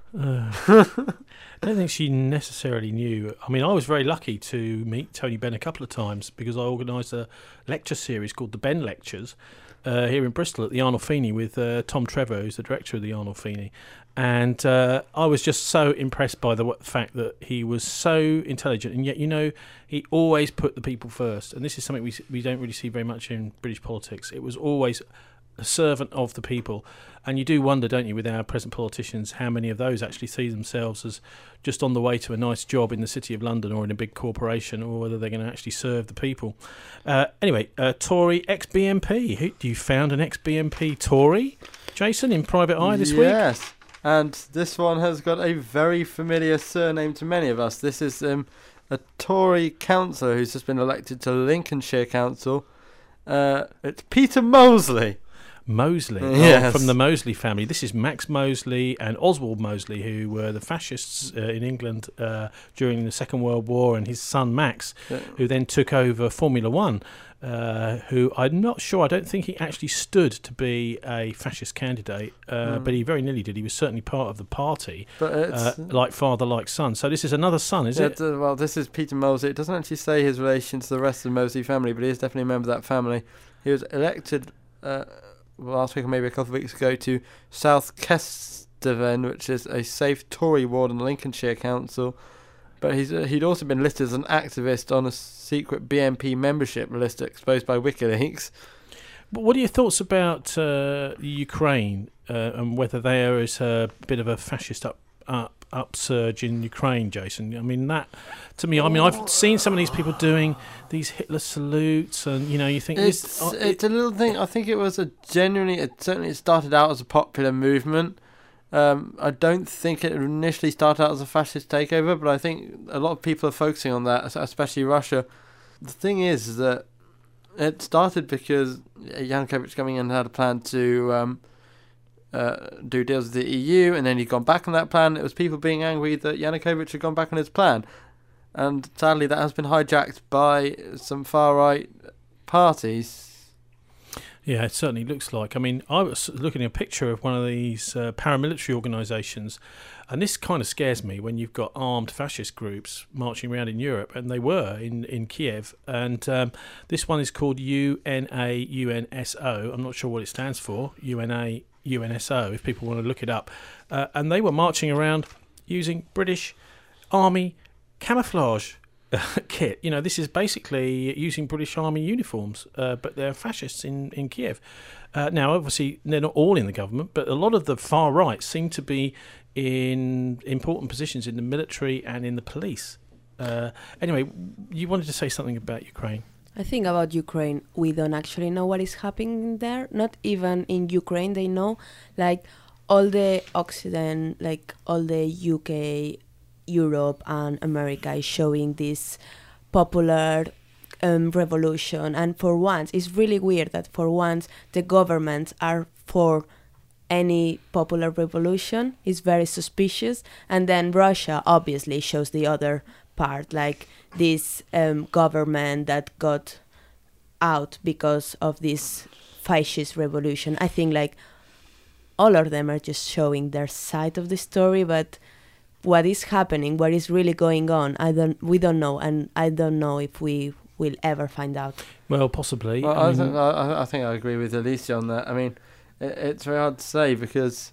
I don't think she necessarily knew. I mean, I was very lucky to meet Tony Benn a couple of times because I organised a lecture series called the Benn Lectures here in Bristol at the Arnolfini with Tom Trevor, who's the director of the Arnolfini. And I was just so impressed by the fact that he was so intelligent, and yet, he always put the people first. And this is something we don't really see very much in British politics. It was always a servant of the people. And you do wonder, don't you, with our present politicians, how many of those actually see themselves as just on the way to a nice job in the City of London or in a big corporation, or whether they're going to actually serve the people. Anyway, Tory ex-BMP. You found an ex-BMP Tory, Jason, in Private Eye this week? Yes, and this one has got a very familiar surname to many of us. This is a Tory councillor who's just been elected to Lincolnshire Council. It's Peter Mosley. Mosley, yes. From the Mosley family. This is Max Mosley and Oswald Mosley, who were the fascists in England during the Second World War, and his son Max, who then took over Formula One, who I'm not sure, I don't think he actually stood to be a fascist candidate, but he very nearly did. He was certainly part of the party, but it's, like father, like son. So this is another son, is it? Well, this is Peter Mosley. It doesn't actually say his relation to the rest of the Mosley family, but he is definitely a member of that family. He was elected last week or maybe a couple of weeks ago to South Kesteven, which is a safe Tory ward in the Lincolnshire Council. But he'd also been listed as an activist on a secret BNP membership list exposed by WikiLeaks. But what are your thoughts about Ukraine and whether there is a bit of a fascist upsurge in Ukraine, Jason? I mean, that to me, I've seen some of these people doing these Hitler salutes, and you think it's a little thing. I think it was it started out as a popular movement. I don't think it initially started out as a fascist takeover, but I think a lot of people are focusing on that, especially Russia. The thing is that it started because Yanukovych coming in had a plan to do deals with the EU, and then he'd gone back on that plan. It was people being angry that Yanukovych had gone back on his plan, and sadly that has been hijacked by some far-right parties. Yeah, it certainly looks like. I mean, I was looking at a picture of one of these paramilitary organisations, and this kind of scares me when you've got armed fascist groups marching around in Europe, and they were in Kiev. And this one is called UNAUNSO. I'm not sure what it stands for, UNAUNSO, if people want to look it up. And they were marching around using British Army camouflage kit. This is basically using British Army uniforms, but they're fascists in Kiev. Now, obviously, they're not all in the government, but a lot of the far right seem to be in important positions in the military and in the police. Anyway, you wanted to say something about Ukraine. I think about Ukraine, we don't actually know what is happening there. Not even in Ukraine, they know, like, all the Occident, like all the UK, Europe and America is showing this popular revolution. And for once, it's really weird that for once the governments are for any popular revolution. It's very suspicious. And then Russia obviously shows the other part, like this government that got out because of this fascist revolution. I think like all of them are just showing their side of the story, but what is happening, what is really going on, we don't know, and I don't know if we will ever find out. Well, possibly. Well, I think I agree with Alicia on that. I mean, it's very hard to say because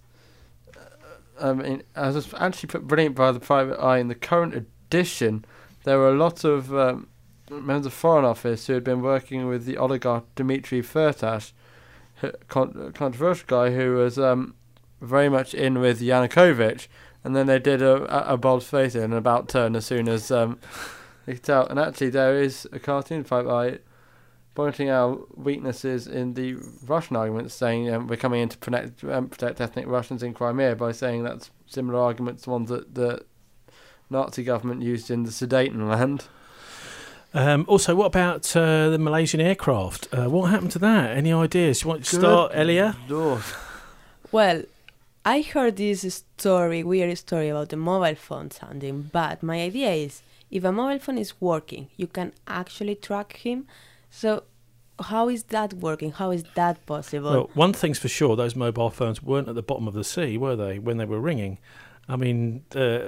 I mean, as was actually put brilliant by the Private Eye in the current edition, there were a lot of members of the Foreign Office who had been working with the oligarch Dmitry Firtash, controversial guy who was very much in with Yanukovych, and then they did a bold face and an about turn as soon as they could tell. And actually, there is a cartoon Private Eye pointing out weaknesses in the Russian arguments, saying we're coming in to protect ethnic Russians in Crimea, by saying that's similar arguments to ones that the Nazi government used in the Sudetenland. Also, what about the Malaysian aircraft? What happened to that? Any ideas? You want to start, Elia? Well, I heard this weird story about the mobile phone sounding bad. My idea is, if a mobile phone is working, you can actually track him. So how is that working? How is that possible? Well, one thing's for sure, those mobile phones weren't at the bottom of the sea, were they, when they were ringing? I mean,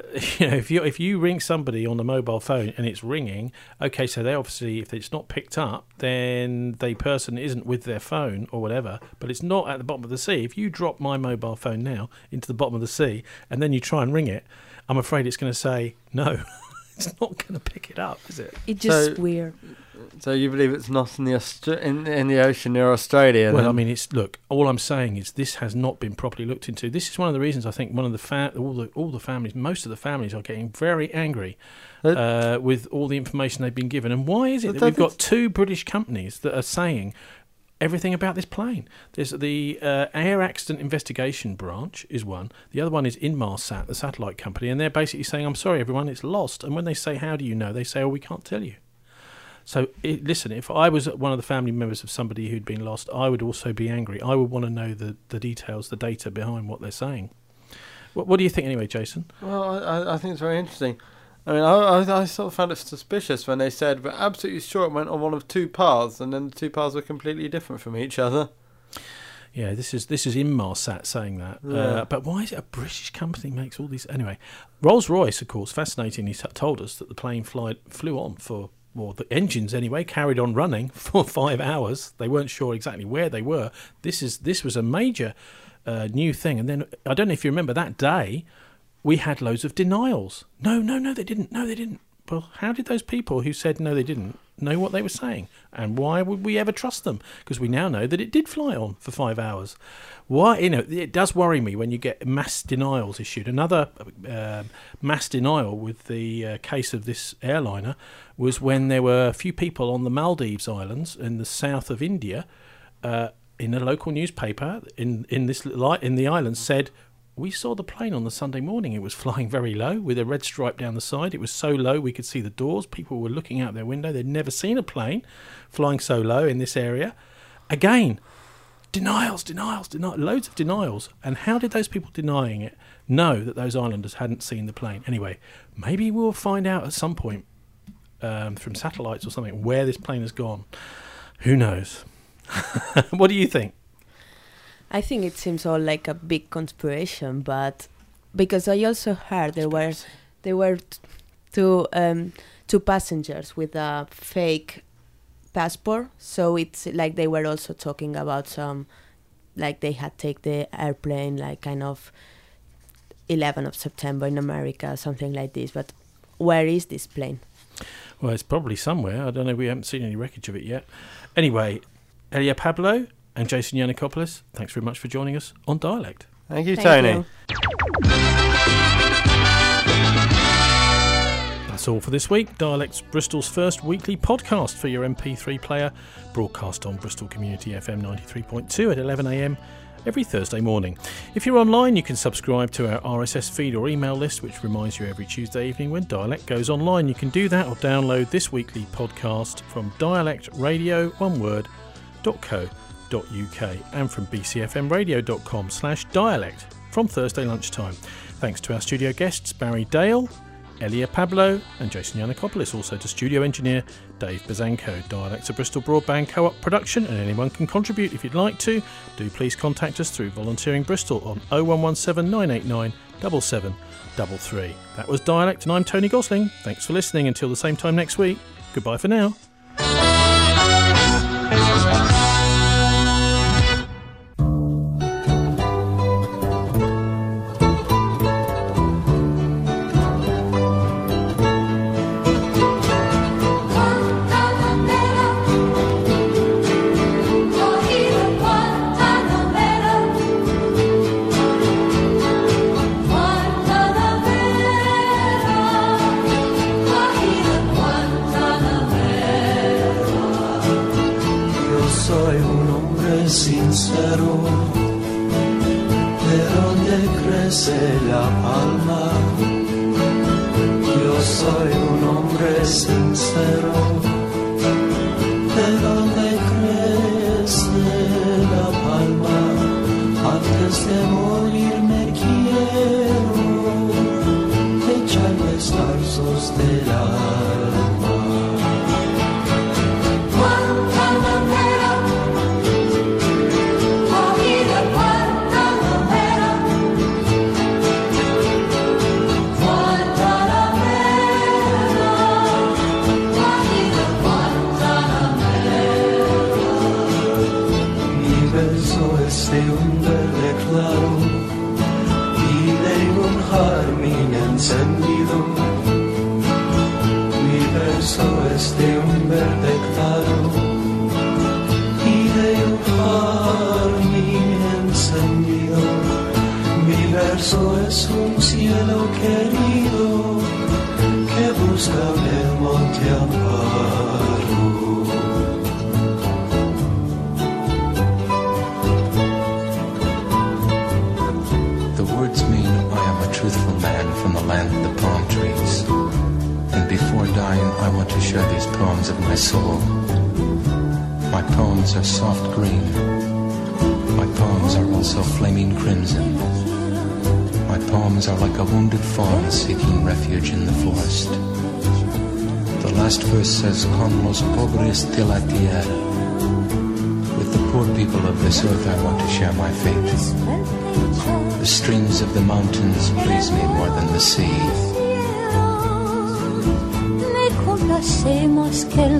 if you ring somebody on a mobile phone and it's ringing, okay, so they obviously, if it's not picked up, then the person isn't with their phone or whatever, but it's not at the bottom of the sea. If you drop my mobile phone now into the bottom of the sea and then you try and ring it, I'm afraid it's going to say no. It's not going to pick it up, is it? It's just weird. So you believe it's not in the ocean near Australia? Well, then? I mean, look. All I'm saying is this has not been properly looked into. This is one of the reasons I think all the families, most of the families, are getting very angry with all the information they've been given. And why is it that we've got two British companies that are saying everything about this plane? There's the Air Accident Investigation Branch is one. The other one is Inmarsat, the satellite company, and they're basically saying, "I'm sorry, everyone, it's lost." And when they say, "How do you know?" they say, "Oh, we can't tell you." So, listen, if I was one of the family members of somebody who'd been lost, I would also be angry. I would want to know the details, the data behind what they're saying. What do you think anyway, Jason? Well, I think it's very interesting. I mean, I sort of found it suspicious when they said, we're absolutely sure it went on one of two paths, and then the two paths were completely different from each other. Yeah, this is Inmarsat saying that. Yeah. But why is it a British company makes all these... Anyway, Rolls-Royce, of course, fascinatingly told us that the plane flew on for... Well, the engines anyway carried on running for 5 hours. They weren't sure exactly where they were. This was a major new thing. And then I don't know if you remember that day, we had loads of denials. No, they didn't. No, they didn't. Well, how did those people who said no, they didn't, know what they were saying? And why would we ever trust them? Because we now know that it did fly on for 5 hours. Why? It does worry me when you get mass denials issued. Another mass denial with the case of this airliner was when there were a few people on the Maldives Islands in the south of India, in a local newspaper in the islands said, "We saw the plane on the Sunday morning. It was flying very low with a red stripe down the side. It was so low we could see the doors. People were looking out their window. They'd never seen a plane flying so low in this area." Again, denials, loads of denials. And how did those people denying it know that those islanders hadn't seen the plane? Anyway, maybe we'll find out at some point from satellites or something where this plane has gone. Who knows? What do you think? I think it seems all like a big conspiration, but because I also heard there were two passengers with a fake passport, so it's like they were also talking about some, like they had taken the airplane like kind of 11th of September in America, something like this. But where is this plane? Well, it's probably somewhere. I don't know. We haven't seen any wreckage of it yet. Anyway, Elia Pablo and Jason Yiannopoulos, thanks very much for joining us on Dialect. Thank you, Thank Tony. you. That's all for this week. Dialects Bristol's first weekly podcast for your MP3 player, broadcast on Bristol Community FM 93.2 at 11 a.m. every Thursday morning. If you're online, you can subscribe to our RSS feed or email list, which reminds you every Tuesday evening when Dialect goes online. You can do that or download this weekly podcast from dialectradio.co.uk and from bcfmradio.com/dialect from Thursday lunchtime. Thanks to our studio guests Barry Dale, Elia Pablo and Jason Yanakopoulos, also to studio engineer Dave Bazanko. Dialects of Bristol Broadband Co-op production, and anyone can contribute if you'd like to. Do please contact us through Volunteering Bristol on 0117 989 7733. That was Dialect and I'm Tony Gosling. Thanks for listening. Until the same time next week. Goodbye for now. Sincero, de donde crece la palma. Yo soy un hombre sincero, de donde crece la palma. Antes de morir me quiero echar los tarzos del alma. De un verde claro y de un jardín encendido. Mi verso es de un verde claro y de un jardín encendido. Mi verso es un cielo querido que busca el monte amparo. Truthful man from the land of the palm trees. And before dying, I want to share these poems of my soul. My poems are soft green. My poems are also flaming crimson. My poems are like a wounded fawn seeking refuge in the forest. The last verse says, Con los pobres de la tierra. With the poor people of this earth, I want to share my fate. The streams of the mountains please me more than the sea. Le complacemos que